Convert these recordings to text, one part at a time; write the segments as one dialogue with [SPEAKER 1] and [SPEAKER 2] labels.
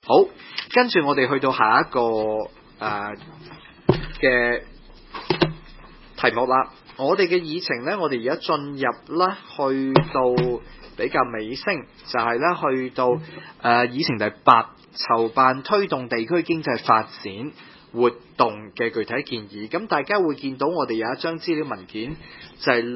[SPEAKER 1] 好，跟住我哋去到下一個嘅題目啦。我哋嘅議程呢，我哋而家進入啦，去到比較尾聲，就係咧去到議程第8，籌辦推動地區經濟發展活動嘅具體建議。咁大家會見到我哋有一張資料文件，就係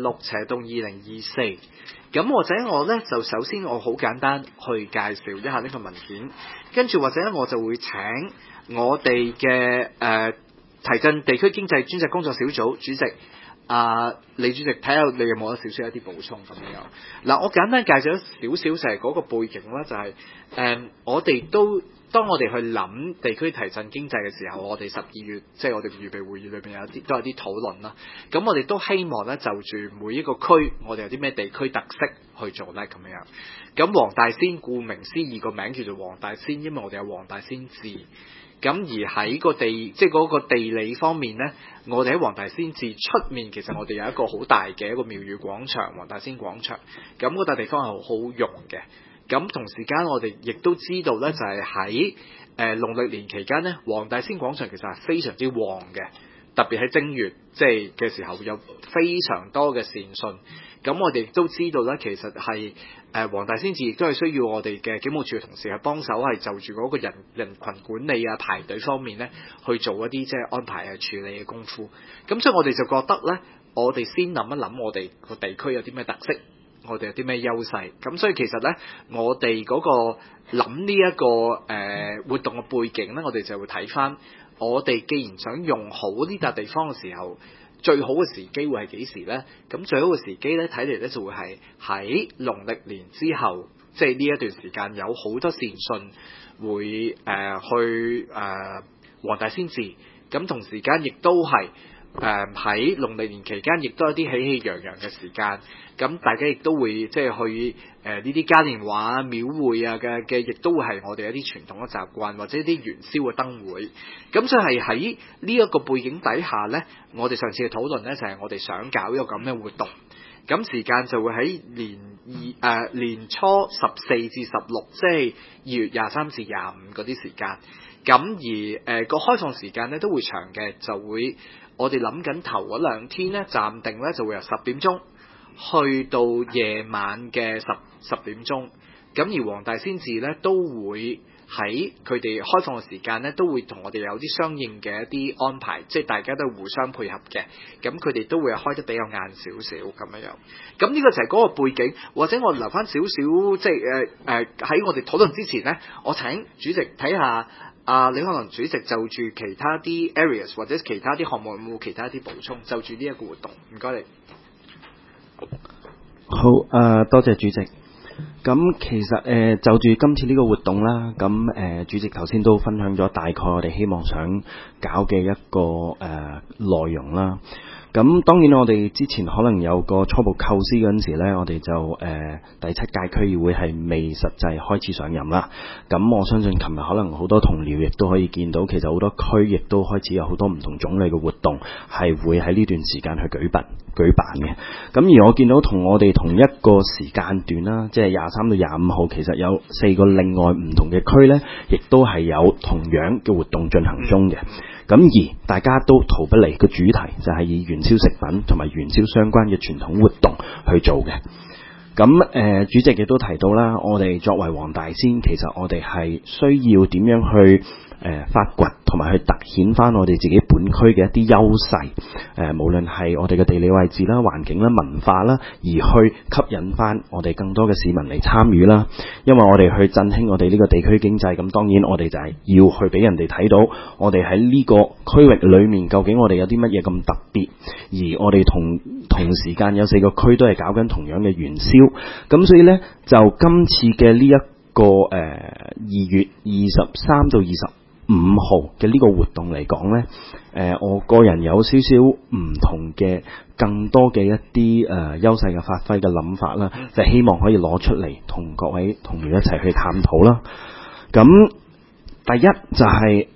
[SPEAKER 1] 6/2024。咁或者我呢，就首先我好簡單去介紹一下呢個文件，跟住或者呢，我就會請我哋嘅提振地區經濟專責工作小組主席李主席，睇下你有冇少少一啲補充咁樣。嗱，我簡單介紹少少就係嗰個背景啦，就係我哋當我哋去諗地區提振經濟嘅時候，我哋12月即係我哋預備會議裏邊都有啲討論啦。咁我哋都希望咧就住每一個區，我哋有啲咩地區特色去做咧咁樣。咁黃大仙顧名思義個名叫做黃大仙，因為我哋有黃大仙祠。咁而喺個即係嗰個地理方面咧，我哋喺黃大仙祠出面，其實我哋有一個好大嘅一個廟宇廣場，黃大仙廣場。咁嗰笪地方係好用嘅。咁同時間我哋亦都知道咧，就係喺農曆年期間咧，黃大仙廣場其實係非常之旺嘅，特別喺正月即係嘅時候有非常多嘅善信。咁我哋亦都知道咧，其實係黃大仙祠亦都係需要我哋嘅警務處嘅同事係幫手，係就住嗰個人群管理啊、排隊方面咧去做一啲即係安排啊、處理嘅功夫。咁所以我哋就覺得咧，我哋先諗一諗我哋個地區有啲咩特色。我哋有啲咩優勢？咁所以其實咧，我哋嗰個諗呢一個活動嘅背景咧，我哋就會睇翻我哋既然想用好呢笪地方嘅時候，最好嘅時機會係幾時咧？咁最好嘅時機咧，睇嚟咧就會係喺農曆年之後，即係呢一段時間有好多善信會去黃大仙祠，咁同時間亦都係喺農曆年期間，亦都有啲喜氣洋洋嘅時間。咁大家亦都會即係去呢啲嘉年華、廟會啊嘅，亦都會係我哋一啲傳統嘅習慣，或者一啲元宵嘅燈會。咁所以係喺呢一個背景底下呢，我哋上次嘅討論呢，就係我哋想搞一個咁嘅活動。咁時間就會喺年初14至16，即係2月23至25嗰啲時間。咁而個開放時間呢都會長嘅，就會我哋諗緊頭嗰2天呢，暫定呢就會由10點鐘去到夜晚嘅10點鐘。咁而黃大仙祠呢都會喺佢哋開放嘅時間呢，都會同我哋有啲相應嘅一啲安排，即係大家都互相配合嘅。咁佢哋都會開得比較晏少少咁樣。咁呢個就係嗰個背景，或者我留翻少少，即係喺我哋討論之前呢，我請主席睇下李漢能主席就住其他啲 areas 或者其他啲項目有冇其他啲補充，就住呢一個活動，唔該你。
[SPEAKER 2] 好，多謝主席。咁其實就住今次呢個活動啦，咁主席頭先都分享咗大概我哋希望想搞嘅一個內容啦。咁當然我哋之前可能有個初步構思嗰陣時呢，我哋就第7屆區議會係未實際開始上任啦。咁我相信琴日可能好多同僚亦都可以見到，其實好多區亦都開始有好多唔同種類嘅活動係會喺呢段時間去舉辦嘅。咁而我見到同我哋同一個時間段啦，即係23到25號，其實有4個另外唔同嘅區呢，亦都係有同樣嘅活動進行中嘅。咁而大家都逃不離個主題，就係以元宵食品同埋元宵相關嘅傳統活動去做嘅。咁主席亦都提到啦，我哋作為黃大仙，其實我哋係需要點樣去發掘同埋去凸顯翻我哋自己本區嘅一啲優勢，無論係我哋嘅地理位置啦、環境啦、文化啦，而去吸引翻我哋更多嘅市民嚟參與啦。因為我哋去振興我哋呢個地區經濟，咁當然我哋就係要去俾人哋睇到，我哋喺呢個區域裏面究竟我哋有啲乜嘢咁特別，而我哋同時間有4個區都係搞緊同樣嘅元宵。咁所以呢，就今次嘅呢一個2月23到25號嘅呢個活動嚟講呢，我個人有少少唔同嘅更多嘅一啲優勢嘅發揮嘅諗法啦，就希望可以攞出嚟同各位同僚一齊去探討啦。咁第一就係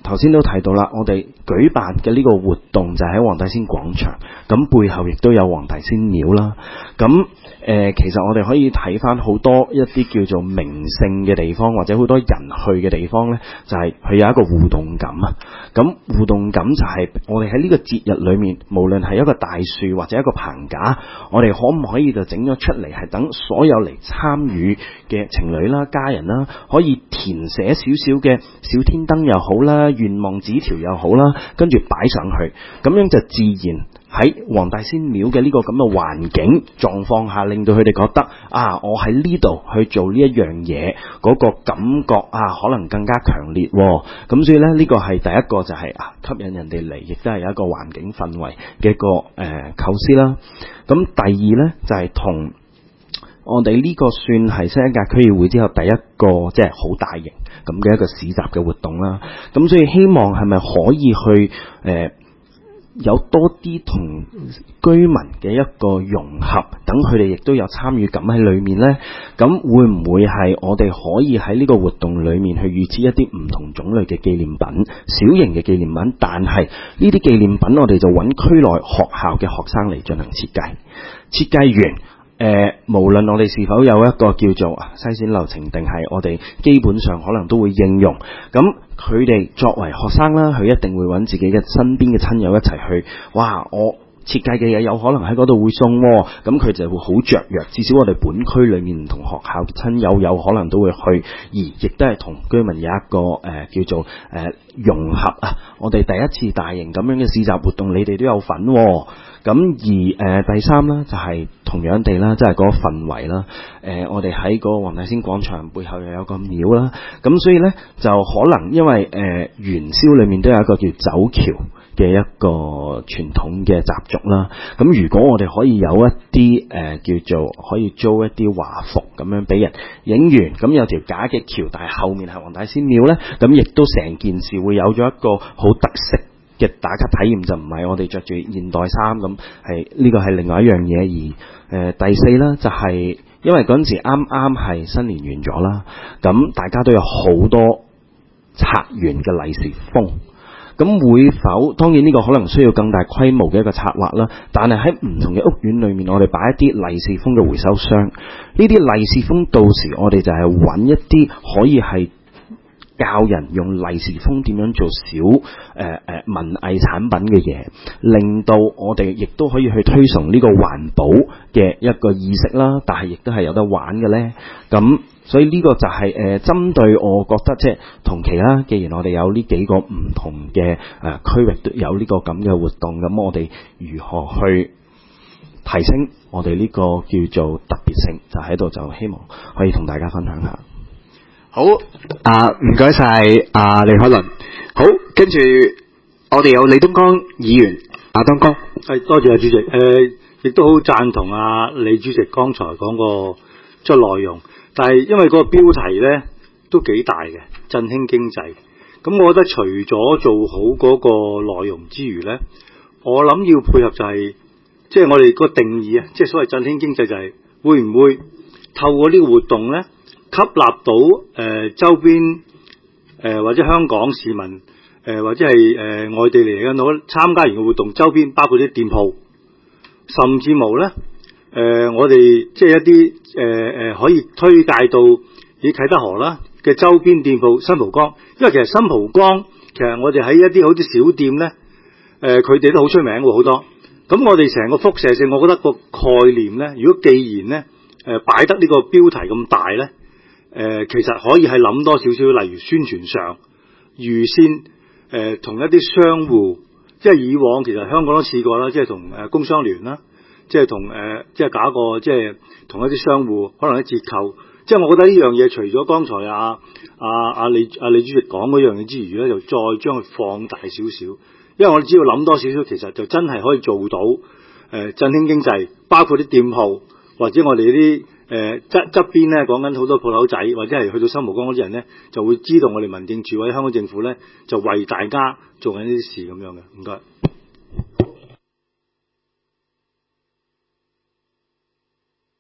[SPEAKER 2] 頭先都提到啦，我哋舉辦嘅呢個活動就喺黃大仙廣場，咁背後亦都有黃大仙廟啦。咁其實我哋可以睇翻好多一啲叫做名勝嘅地方，或者好多人去嘅地方呢，就係佢有一個互動感啊。咁互動感就係我哋喺呢個節日裏面，無論係一個大樹或者一個棚架，我哋可唔可以就整咗出嚟，係等所有嚟參與嘅情侶啦、家人啦，可以填寫少少嘅小天燈又好啦、願望紙條又好啦，跟住擺上去，咁樣就自然喺黃大仙廟嘅呢個咁嘅環境狀況下，令到佢哋覺得啊，我喺呢度去做呢一樣嘢，嗰個感覺啊，可能更加強烈。咁所以呢個係第一個就係吸引人哋嚟，亦都係有一個環境氛圍嘅一個構思啦。咁第二呢，就係同我哋呢個算係新一屆區議會之後第一個即係好大型咁嘅一個市集嘅活動啦。咁所以希望係咪可以去有多啲同居民嘅一個融合，等佢哋亦都有參與感喺裏面呢？咁會唔會係我哋可以喺呢個活動裏面去預設一啲唔同種類嘅紀念品，小型嘅紀念品，但係呢啲紀念品我哋就揾區內學校嘅學生嚟進行設計，設計完無論我哋是否有一個叫做篩選流程，定係我哋基本上可能都會應用。咁佢哋作為學生啦，佢一定會揾自己嘅身邊嘅親友一齊去。哇！我設計嘅嘢有可能喺嗰度會送，咁佢就會好雀躍。至少我哋本區裏面唔同學校嘅親友有可能都會去，而亦都係同居民有一個叫做融合啊！我哋第一次大型咁樣嘅市集活動，你哋都有份。咁而第三啦，就係同樣地啦，即係嗰個氛圍啦。我哋喺個黃大仙廣場背後又有個廟啦，咁所以呢，就可能因為元宵裏面都有一個叫走橋嘅一個傳統嘅習俗啦。咁如果我哋可以有一啲叫做可以租一啲華服咁樣俾人影完，咁有條假嘅橋，但係後面係黃大仙廟呢，咁亦都成件事會有咗一個好特色嘅打卡體驗，就唔係我哋着住現代衫咁，係呢個係另外一樣嘢。而第四呢，就係因為嗰陣時啱啱係新年完咗啦，咁大家都有好多拆完嘅利是封，咁會否當然呢個可能需要更大規模嘅一個策劃啦，但係喺唔同嘅屋苑裏面，我哋擺一啲利是封嘅回收箱，呢啲利是封到時我哋就係揾一啲可以係教人用利是封點樣做小文藝產品嘅嘢，令到我哋亦都可以去推崇呢個環保嘅一個意識啦，但係亦都係有得玩嘅呢。咁所以呢個就係針對我覺得即係同期啦，既然我哋有呢幾個唔同嘅區域都有呢個咁嘅活動，咁我哋如何去提升我哋呢個叫做特別性，就喺度就希望可以同大家分享下。
[SPEAKER 1] 好，唔該晒李海倫。好，跟住我哋有李東江議員，東江。
[SPEAKER 3] 係，多謝主席。亦都好贊同李主席剛才講個即係內容，但係因為個標題咧都幾大嘅，振興經濟。咁我覺得除咗做好嗰個內容之餘咧，我諗要配合就係即係我哋個定義啊，即係所謂振興經濟就係會唔會透過呢個活動咧，吸納到周邊或者香港市民或者係外地嚟嘅攞參加完嘅活動周邊，包括啲店鋪，甚至無咧我哋即係一啲可以推介到以啟德河啦嘅周邊店鋪新蒲崗，因為其實新蒲崗其實我哋喺一啲好啲小店咧，佢哋都好出名喎好多。咁我哋成個輻射性，我覺得個概念咧，如果既然咧擺得呢個標題咁大咧。其實可以係諗多少少，例如宣傳上預先同一啲商戶，即係以往其實香港都試過啦，即係同工商聯啦，即係同即係搞一個即係同一啲商戶可能啲折扣，即係我覺得呢樣嘢除咗剛才李主席講嗰樣嘢之餘咧，就再將佢放大少少，因為我哋只要諗多少少，其實就真係可以做到振興經濟，包括啲店鋪或者我哋啲。側邊咧講緊好多鋪頭仔，或者係去到新蒲崗嗰啲人咧，就會知道我哋民政處或者香港政府咧，就為大家做緊呢啲事咁樣嘅。唔該。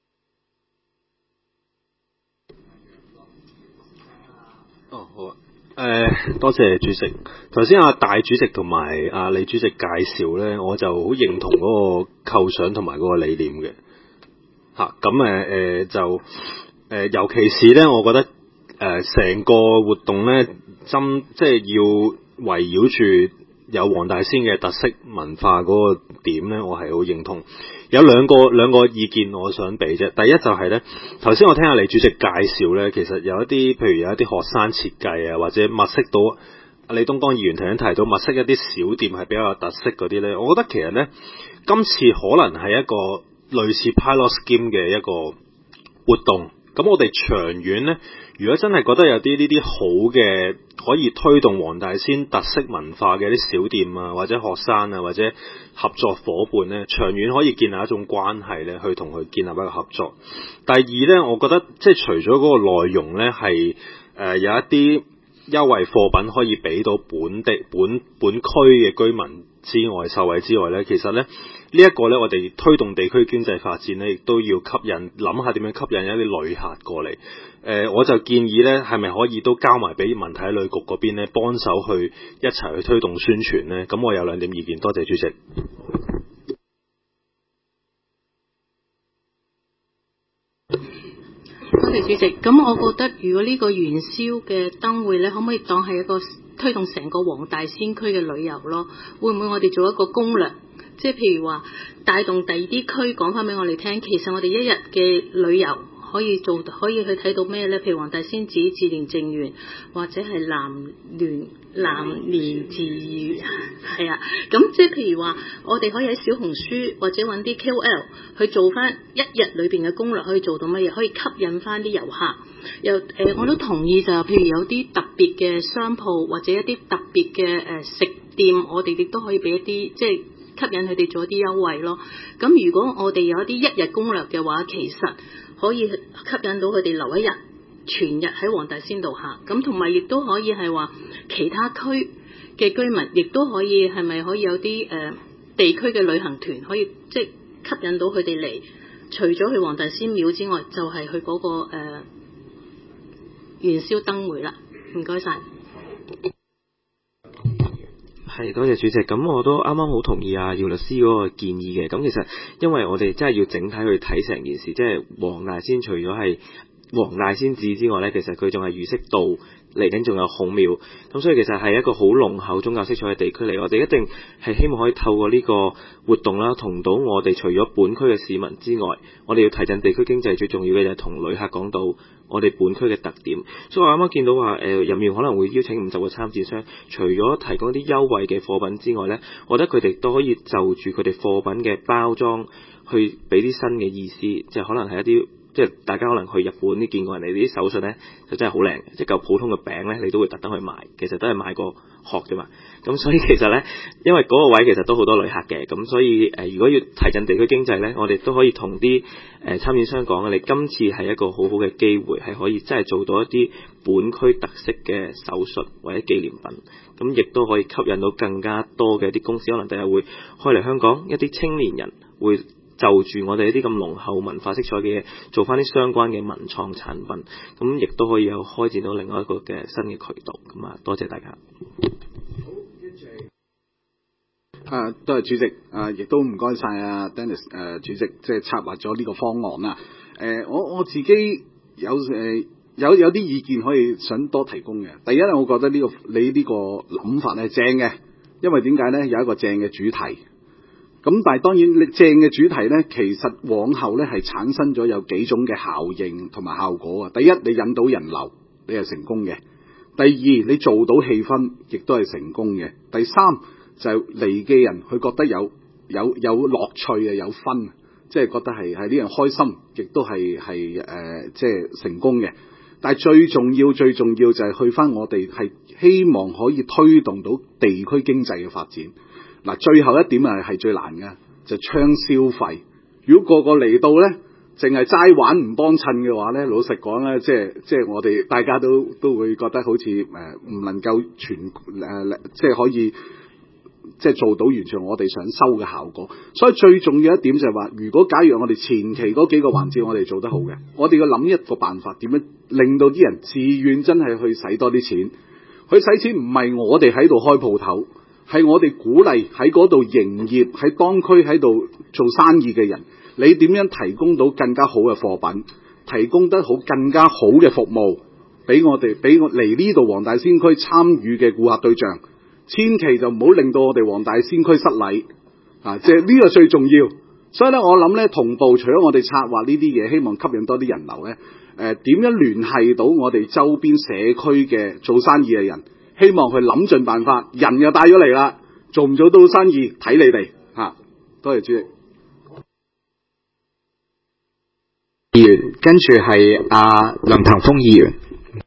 [SPEAKER 1] 好啊。
[SPEAKER 4] 多謝主席。頭先阿大主席同埋阿李主席介紹咧，我就好認同嗰個構想同埋嗰個理念嘅。咁尤其是咧，我覺得成個活動咧，即係要圍繞住有黃大仙嘅特色文化嗰個點咧，我係好認同。有兩個意見我想俾啫。第一就係咧，頭先我聽阿李主席介紹咧，其實有一啲譬如有一啲學生設計啊，或者物色到李東江議員頭先提到物色一啲小店係比較有特色嗰啲咧，我覺得其實咧，今次可能係一個類似 pilot scheme 嘅一個活動。咁我哋長遠咧，如果真係覺得有啲呢啲好嘅可以推動黃大仙特色文化嘅啲小店啊，或者學生啊，或者合作夥伴咧，長遠可以建立一種關係咧，去同佢建立一個合作。第二咧，我覺得即係除咗嗰個內容咧係有一啲優惠貨品可以俾到本區嘅居民之外受惠之外咧，其實咧呢一個咧，我哋推動地區經濟發展咧，亦都要吸引，諗下點樣吸引一啲旅客過嚟。我就建議咧，係咪可以都交埋俾文體旅局嗰邊咧，幫手去一齊去推動宣傳咧？咁我有兩點意見，多謝主席。
[SPEAKER 5] 多謝主席。咁我覺得，如果呢個元宵嘅燈會咧，可唔可以當係一個推動成個黃大仙區嘅旅遊咯？會唔會我哋做一個攻略？即係譬如話帶動第二啲區講翻俾我哋聽，其實我哋一日嘅旅遊可以去睇到咩咧？譬如黃大仙寺、志蓮淨園，或者係南蓮寺園，係啊。咁即係譬如話，我哋可以喺小紅書或者揾啲 KOL 去做翻一日裏邊嘅攻略，可以做到乜嘢？可以吸引翻啲遊客。我都同意就係譬如有啲特別嘅商鋪或者一啲特別嘅食店，我哋亦都可以俾一啲即係吸引佢哋做一啲優惠咯。咁如果我哋有一啲一日攻略嘅話，其實可以吸引到佢哋留一日，全日喺黃大仙度行。咁同埋亦都可以係話其他區嘅居民，亦都可以係咪可以有啲地區嘅旅行團，可以即係吸引到佢哋嚟。除咗去黃大仙廟之外，就係去嗰個元宵燈會啦。唔該晒。
[SPEAKER 6] 係，多謝主席。咁我都啱啱好同意阿姚律師嗰個建議嘅。咁其實因為我哋真係要整體去睇成件事，即係黃大仙除咗係黃大仙寺之外咧，其實佢仲係儒釋道，嚟緊仲有孔廟。咁所以其實係一個好濃厚宗教色彩嘅地區嚟。我哋一定係希望可以透過呢個活動啦，同到我哋除咗本區嘅市民之外，我哋要提振地區經濟，最重要嘅就係同旅客講到我哋本區嘅特點。所以我啱啱見到話入面可能會邀請50個參展商，除咗提供一啲優惠嘅貨品之外咧，我覺得佢哋都可以就住佢哋貨品嘅包裝去俾啲新嘅意思，即係可能係一啲即係大家可能去日本啲見過人哋啲手信咧，就真係好靚嘅，即係嚿普通嘅餅咧，你都會特登去買，其實都係買個殼啫嘛。咁所以其實咧，因為嗰個位其實都好多旅客嘅，咁所以如果要提振地區經濟咧，我哋都可以同啲參展商講，你今次係一個好好嘅機會，係可以真係做到一啲本區特色嘅手信或者紀念品，咁亦都可以吸引到更加多嘅一啲公司，可能第日會開嚟香港，一啲青年人會就住我哋一啲咁濃厚文化色彩嘅嘢，做翻啲相關嘅文創產品，咁亦都可以有開展到另外一個嘅新嘅渠道。咁啊，多謝大家。
[SPEAKER 7] 多謝主席，亦都唔該晒啊 Dennis 主席，即係策劃咗呢個方案啦。我自己有啲意見可以想多提供嘅。第一咧，我覺得你呢個諗法係正嘅，因為點解咧？有一個正嘅主題。咁但係當然，你正嘅主題咧，其實往後咧係產生咗有幾種嘅效應同埋效果啊。第一，你引到人流，你係成功嘅；第二，你做到氣氛，亦都係成功嘅；第三，就係嚟嘅人佢覺得有樂趣嘅，有分，即係覺得係呢樣開心，亦都係即係成功嘅。但係最重要就係去翻我哋係希望可以推動到地區經濟嘅發展。嗱，最後一點係最難嘅，就係倡消費。如果個個嚟到咧，淨係齋玩唔幫襯嘅話咧，老實講咧，即係我哋大家都會覺得好似唔能夠即係可以即係做到完全我哋想收嘅效果。所以最重要一點就係話，如果假如我哋前期嗰幾個環節我哋做得好嘅，我哋要諗一個辦法，點樣令到啲人自願真係去使多啲錢， 佢使錢唔係我哋喺度開鋪頭，係我哋鼓勵喺嗰度營業喺當區喺度做生意嘅人，你點樣提供到更加好嘅貨品，提供得好更加好嘅服務俾我嚟呢度黃大仙區參與嘅顧客對象，千祈就唔好令到我哋黃大仙區失禮啊！即係呢個最重要。所以咧，我諗咧同步，除咗我哋策劃呢啲嘢，希望吸引多啲人流咧，點樣聯繫到我哋周邊社區嘅做生意嘅人，希望佢諗盡辦法，人又帶咗嚟啦，做唔做到生意睇你哋嚇。多謝主席。
[SPEAKER 1] 議員，跟住係梁騰鋒議員。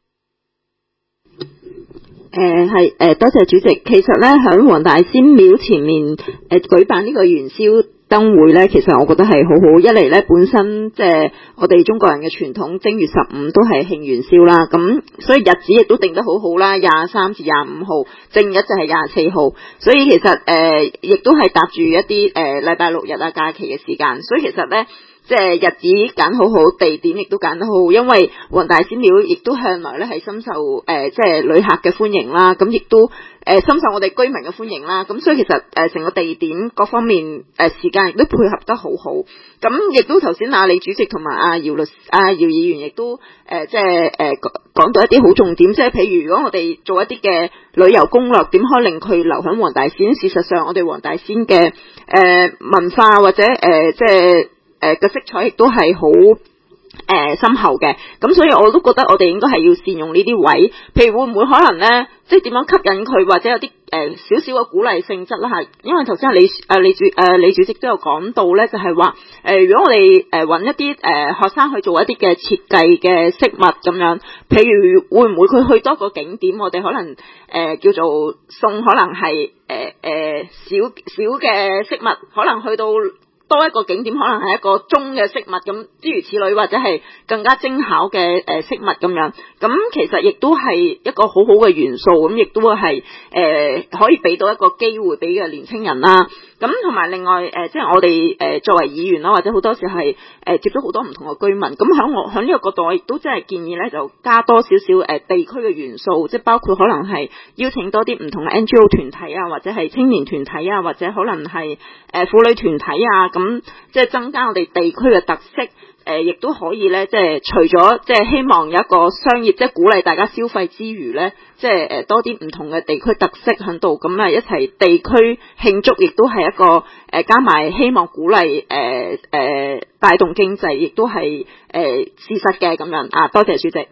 [SPEAKER 8] 多謝主席。其實咧，喺黃大仙廟前面舉辦呢個元宵燈會咧，其實我覺得係好好。一嚟咧，本身即係我哋中國人嘅傳統，正月15都係慶元宵啦。咁所以日子亦都定得好好啦，23至25號，正日就係24號。所以其實亦都係搭住一啲禮拜六日啊假期嘅時間。所以其實咧，即係日子揀好好，地點亦都揀得好好，因為黃大仙廟亦都向來咧係深受即係旅客嘅歡迎啦，咁亦都深受我哋居民嘅歡迎啦，咁所以其實成個地點各方面時間亦都配合得好好，咁亦都頭先李主席同埋姚議員亦都即係講到一啲好重點，即係譬如如果我哋做一啲嘅旅遊攻略，點可以令佢留喺黃大仙？事實上，我哋黃大仙嘅文化或者即係嘅色彩亦都係好深厚嘅，咁所以我都覺得我哋應該係要善用呢啲位，譬如會唔會可能咧，即係點樣吸引佢，或者有啲少少嘅鼓勵性質啦嚇。因為頭先李主席都有講到咧，就係話如果我哋揾一啲學生去做一啲嘅設計嘅飾物咁樣，譬如會唔會佢去多個景點，我哋可能叫做送可能係小嘅飾物，可能去到多一個景點，可能係一個中嘅飾物咁，諸如此類，或者係更加精巧嘅飾物咁樣。咁其實亦都係一個好好嘅元素，咁亦都係可以俾到一個機會俾嘅年青人啦。咁同埋另外即係我哋作為議員啦，或者好多時係接觸好多唔同嘅居民。咁響呢個角度，我亦都真係建議咧，就加多少少地區嘅元素，即係包括可能係邀請多啲唔同嘅 NGO 團體啊，或者係青年團體啊，或者可能係婦女團體啊，咁即係增加我哋地區嘅特色。亦都可以咧，即係除咗即係希望有一個商業，即係鼓勵大家消費之餘咧，即係多啲唔同嘅地區特色喺度，咁一齊地區慶祝，亦都係一個加埋希望鼓勵帶動經濟，亦都係事實嘅咁樣啊！多謝主席。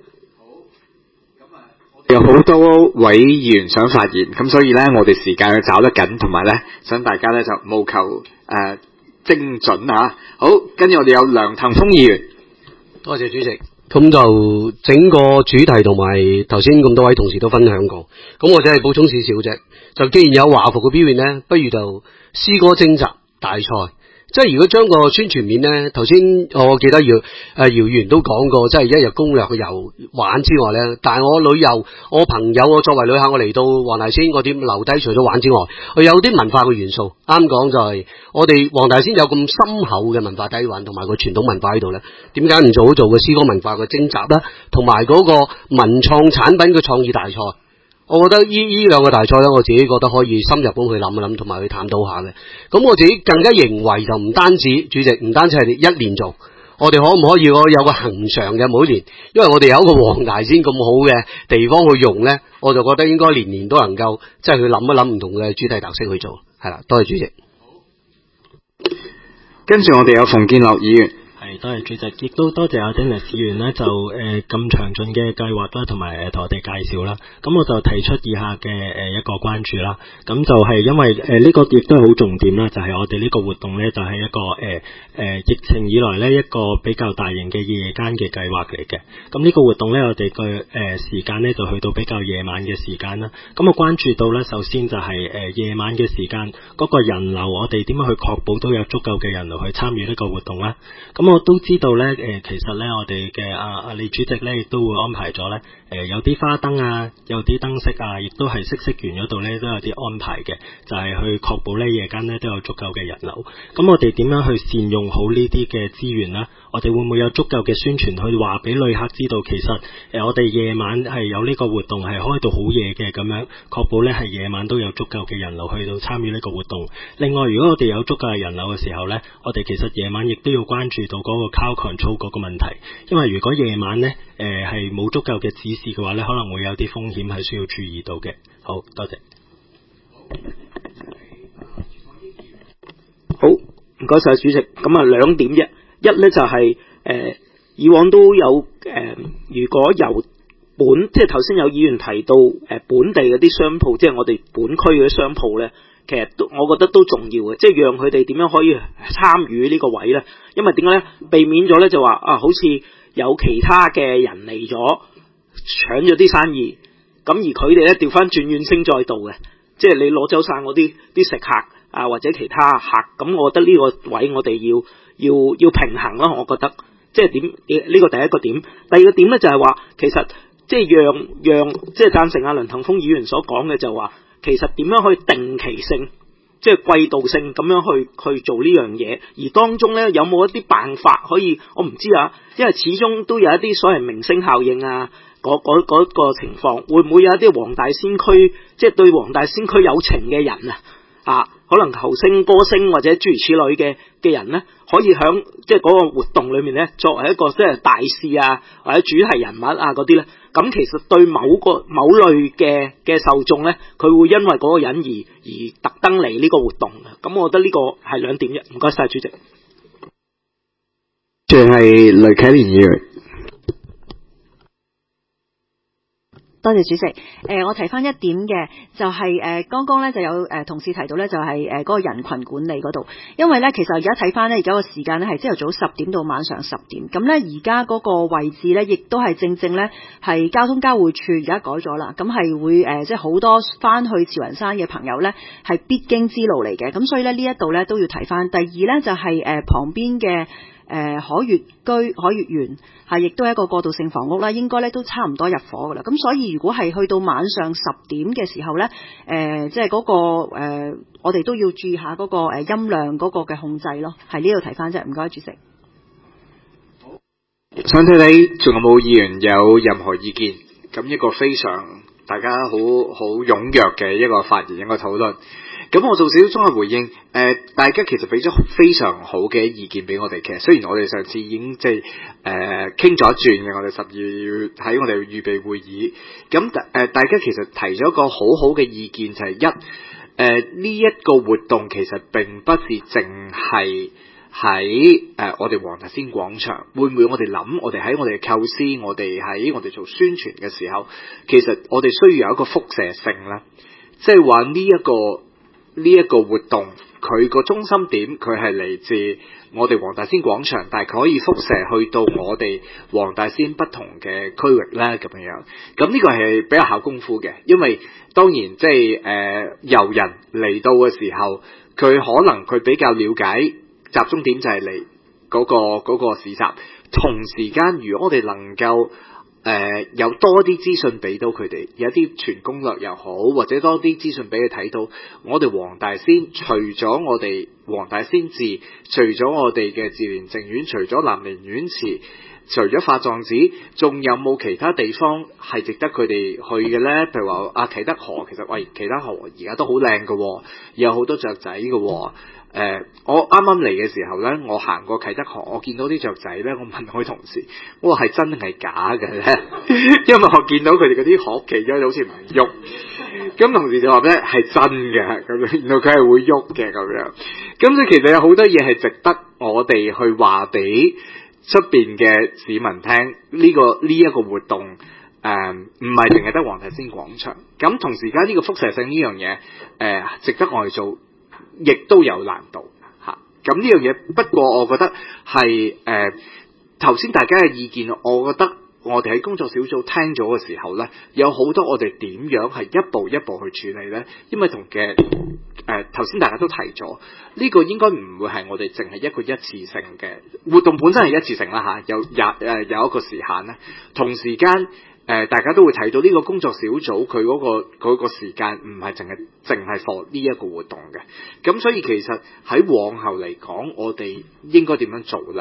[SPEAKER 1] 有好多位議員想發言，咁所以咧，我哋時間要找得緊，同埋咧，想大家咧就務求精準啊！好，跟住我哋有梁騰鋒議員。
[SPEAKER 9] 多謝主席。咁就整個主題同埋頭先咁多位同事都分享過，咁我只係補充少少啫。就既然有華服嘅表現呢，不如就詩歌徵集大賽。即係如果將個宣傳面呢，頭先我記得姚議員都講過，即係一日攻略去遊玩之外呢，但係我旅遊，我朋友我作為旅客，我嚟到黃大仙，我點留低？除咗玩之外，我有啲文化嘅元素。啱講就係我哋黃大仙有咁深厚嘅文化底蘊同埋個傳統文化喺度呢，點解唔做個詩歌文化嘅徵集呢？同埋嗰個文創產品嘅創意大賽。我覺得呢兩個大賽咧，我自己覺得可以深入咁去諗一諗，同埋去探討下嘅。咁我自己更加認為就唔單止主席，唔單止係一年做，我哋可唔可以有個恆常嘅每年？因為我哋有一個黃大仙咁好嘅地方去用咧，我就覺得應該年年都能夠即係去諗一諗唔同嘅主題特色去做。係啦，多謝主席。
[SPEAKER 1] 跟住我哋有馮建樂議員。
[SPEAKER 10] 多謝主席，亦都多謝阿 Dennis 議員呢，就咁詳盡嘅計劃啦，同埋同我哋介紹啦。咁我就提出以下嘅一個關注啦。咁就係因為呢個亦都係好重點啦，就係我哋呢個活動呢，就係一個疫情以來呢，一個比較大型嘅夜間嘅計劃嚟嘅。咁呢個活動呢，我哋嘅時間呢，就去到比較夜晚嘅時間啦。咁我關注到呢，首先就係夜晚嘅時間嗰個人流，我哋點樣去確保都有足夠嘅人流去參與呢個活動啦。咁我都知道咧，其實咧，我哋嘅李主席咧，亦都會安排咗咧，有啲花燈啊，有啲燈飾啊，亦都係飾園嗰度咧都有啲安排嘅，就係去確保咧夜間咧都有足夠嘅人流。咁我哋點樣去善用好呢啲嘅資源啦？ 我哋會唔會有足夠嘅宣傳去話俾旅客知道，其實我哋夜晚係有呢個活動係開到好夜嘅，咁樣確保咧係夜晚都有足夠嘅人流去到參與呢個活動。另外，如果我哋有足夠嘅人流嘅時候咧，我哋其實夜晚亦都要關注到嗰個 crowd control 嗰個問題，因為如果夜晚咧係冇足夠嘅指示嘅話咧，可能會有啲風險係需要注意到嘅。好多謝。
[SPEAKER 11] 好，唔該晒主席。咁啊兩點啫，一咧就係以往都有如果由即係頭先有議員提到本地嗰啲商鋪，即係我哋本區嗰啲商鋪咧，其實都我覺得都重要嘅，即係讓佢哋點樣可以參與呢個位咧？因為點解咧？避免咗咧就話好似有其他嘅人嚟咗搶咗啲生意，咁而佢哋咧調翻轉怨聲載道嘅，即係你攞走晒我啲食客啊或者其他客，咁我覺得呢個位我哋要平衡咯，我覺得即係點呢個第一個點，第二個點咧就係話其實即係讓即係贊成阿梁騰鋒議員所講嘅就話，其實點樣可以定期性即係季度性咁樣去做呢樣嘢，而當中咧有冇一啲辦法可以我唔知啊，因為始終都有一啲所謂明星效應啊。嗰個情況會唔會有一啲黃大仙區即係對黃大仙區有情嘅人啊，可能球星、歌星或者諸如此類嘅人咧，可以響即係嗰個活動裏面咧，作為一個即係大使啊或者主題人物啊嗰啲咧，咁其實對某類嘅受眾咧，佢會因為嗰個人而特登嚟呢個活動嘅。咁我覺得呢個係兩點啫。唔該晒主席。
[SPEAKER 12] 仲係雷啟蓮議員。
[SPEAKER 13] 多謝主席。我提翻一點嘅就係剛剛咧就有同事提到咧就係嗰個人群管理嗰度，因為咧其實而家睇翻咧而家個時間咧係朝頭早10點到晚上10點，咁咧而家嗰個位置咧亦都係正咧係交通交匯處而家改咗啦，咁係會即係好多翻去慈雲山嘅朋友咧係必經之路嚟嘅，咁所以咧呢一度咧都要提翻。第二咧就係旁邊嘅海悦園係亦都係一個過渡性房屋啦，應該咧都差唔多入伙噶啦。咁所以如果係去到晚上10點嘅時候咧，即係嗰個我哋都要注意下嗰個音量嗰個嘅控制咯。係呢度提翻啫，唔該主席。
[SPEAKER 1] 想睇睇仲有冇議員有任何意見？咁一個非常大家好踴躍嘅一個發言，一個討論。咁我做少少綜合回應，大家其實俾咗非常好嘅意見俾我哋。其實雖然我哋上次已經即係傾咗一轉嘅，我哋12月喺我哋預備會議，咁大家其實提咗一個好好嘅意見，就係呢一個活動其實並不是淨係喺我哋黃大仙廣場，會唔會我哋諗我哋喺我哋嘅構思，我哋喺我哋做宣傳嘅時候，其實我哋需要有一個輻射性啦，即係話呢一個活動佢個中心點佢係嚟自我哋黃大仙廣場，但係佢可以輻射去到我哋黃大仙不同嘅區域咧咁樣。咁呢個係比較考功夫嘅，因為當然即係遊人嚟到嘅時候，佢可能佢比較了解集中點就係嚟嗰個市集。同時間如果我哋能夠有多啲資訊俾到佢哋，有啲全攻略又好，或者多啲資訊俾佢睇到，我哋黃大仙除咗我哋黃大仙寺，除咗我哋嘅自蓮淨苑，除咗南寧苑池，除咗法藏寺，仲有冇其他地方係值得佢哋去嘅咧？譬如話啟德河，其實啟德河而家都好靚嘅，有好多雀仔嘅。我啱啱嚟嘅時候咧，我行過啟德河，我見到啲雀仔咧，我問我啲同事，我話係真定係假嘅咧？因為我見到佢哋嗰啲殼企咗好似唔喐，咁同事就話咧係真嘅，咁樣原來佢係會喐嘅咁樣。咁所以其實有好多嘢係值得我哋去話俾出邊嘅市民聽，呢一個活動唔係淨係得黃大仙廣場。咁同時間呢個輻射性呢樣嘢值得我哋做。亦都有難度嚇，咁呢樣嘢。不過我覺得係頭先大家嘅意見，我覺得我哋喺工作小組聽咗嘅時候呢，有好多我哋點樣係一步一步去處理呢？因為同嘅頭先大家都提咗，呢個應該唔會係我哋淨係一個一次性嘅活動，本身係一次性啦嚇，有一個時限呢。同時間大家都會睇到呢個工作小組佢嗰個時間唔係淨係 for 呢一個活動嘅，咁所以其實喺往後嚟講，我哋應該點樣做呢？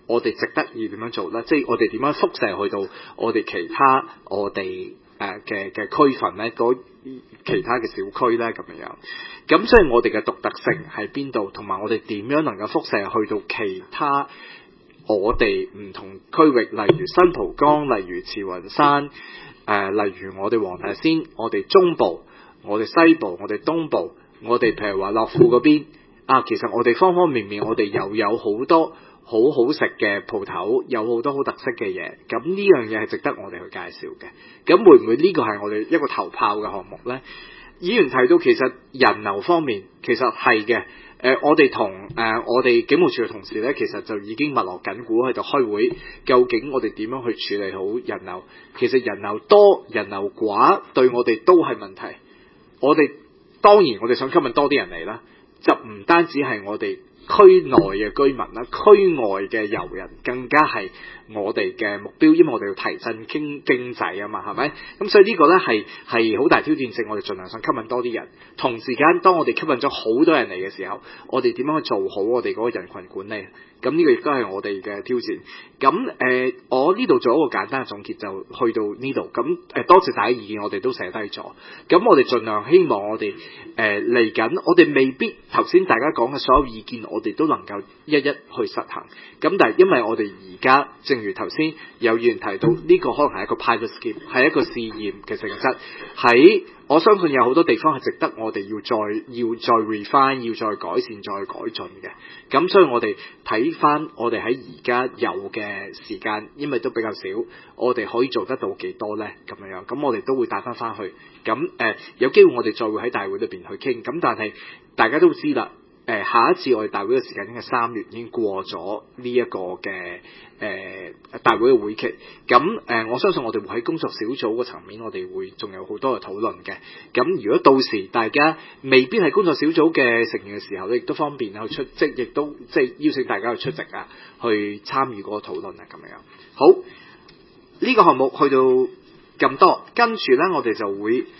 [SPEAKER 1] 我哋值得要點樣做咧？即係我哋點樣輻射去到我哋其他我哋嘅區份咧，其他嘅小區咧咁樣。咁所以我哋嘅獨特性喺邊度，同埋我哋點樣能夠輻射去到其他我哋唔同區域，例如新蒲崗，例如慈雲山，例如我哋黃大仙，我哋中部，我哋西部，我哋東部，我哋譬如話樂富嗰邊其實我哋方方面面，我哋又有好多好好食嘅鋪頭，有好多好特色嘅嘢，咁呢樣嘢係值得我哋去介紹嘅。咁會唔會呢個係我哋一個頭炮嘅項目呢？議員提到其實人流方面其實係嘅，我哋同我哋警務處嘅同事呢，其實就已經密鑼緊鼓喺度開會，究竟我哋點樣去處理好人流？其實人流多人流寡對我哋都係問題。我哋當然我哋想吸引多啲人嚟啦，就唔單止係我哋區內嘅居民啦，區外嘅遊人更加係我哋嘅目標，因為我哋要提振經濟啊嘛，係咪？咁所以呢個呢係好大挑戰性，我哋盡量想吸引多啲人。同時間，當我哋吸引咗好多人嚟嘅時候，我哋點樣去做好我哋嗰個人群管理？咁呢個亦都係我哋嘅挑戰。咁我呢度做一個簡單嘅總結，就去到呢度。咁多謝大家意見，我哋都寫低咗。咁我哋盡量希望我哋嚟緊，我哋未必頭先大家講嘅所有意見，我哋都能夠一一去實行。咁但係因為我哋而家正如頭先有議員提到，呢個可能係一個 pilot scheme， 係一個試驗嘅性質。喺我相信有好多地方係值得我哋要再 refine， 要再改善、再改進嘅。咁所以我哋睇翻我哋喺而家有嘅時間，因為都比較少，我哋可以做得到幾多呢？咁樣，咁我哋都會帶翻去。咁有機會我哋再會喺大會裏邊去傾。咁但係大家都知啦。下一次我哋大會嘅時間應該3月，已經過咗呢一個嘅大會嘅會期。咁我相信我哋會喺工作小組個層面，我哋會仲有好多嘅討論嘅。咁如果到時大家未必係工作小組嘅成員嘅時候，亦都方便去出席，亦都即係邀請大家去出席啊，去參與嗰個討論啊，咁樣。好，呢個項目去到咁多，跟住呢我哋就會